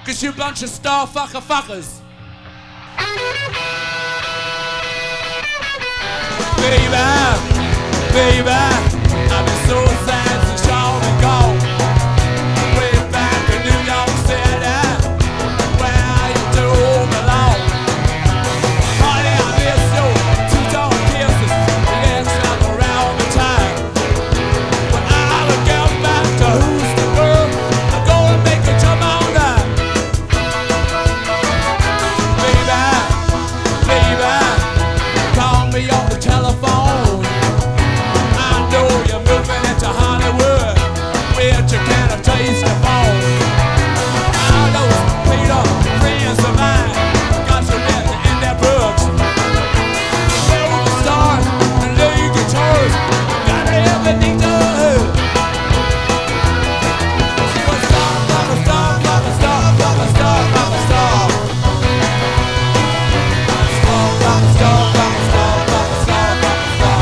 'cause you bunch of star fuckers. Baby, I've been so sad since y'all been gone. Way back in New York City, where you do belong. Honey, I miss your two-tone kisses, the legs up around the time. When I look out back to who's the girl, I'm gonna make you jump all night. Baby, call me on the telephone. I know you're moving into Hollywood, where you can't taste the phone. I know Peter, friends of mine, got you written in their books. Movie stars and lead guitars, got everything to hurt. She was star, like a star, like a star, like a star, like a star. Star, like a star, like a star, like a star, like a star.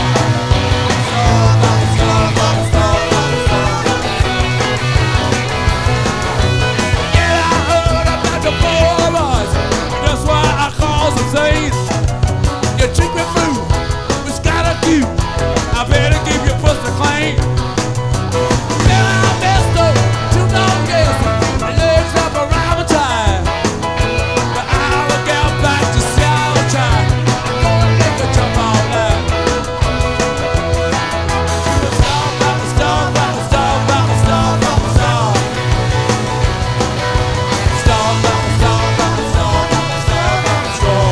Your chick with food was kinda cute. I better keep your pussy clean. Then I messed up, too long guessing. My legs up around my time. But I look out back to see how I try. I'm gonna make a jump all night. Star, like a star, like a star, like a star, like a star. Star, like a star, like a star, like a star, like a star.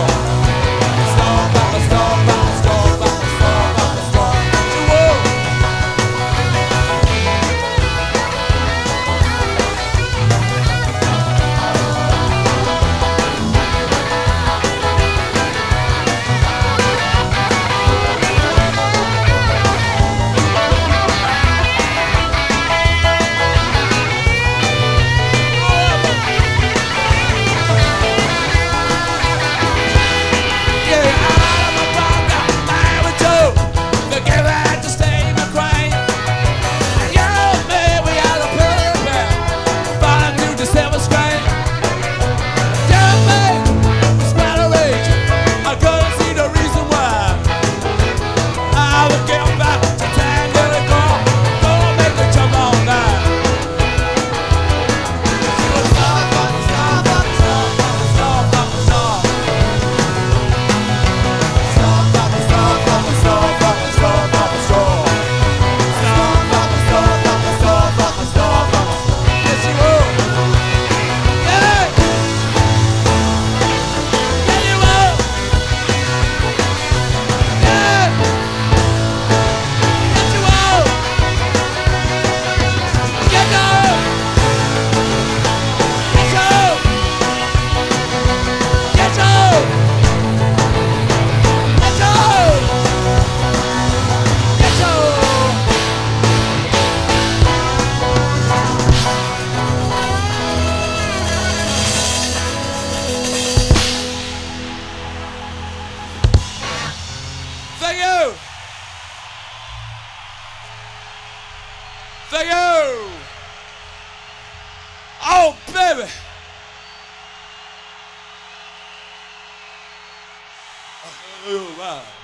Thank you! Oh, baby! Oh, wow.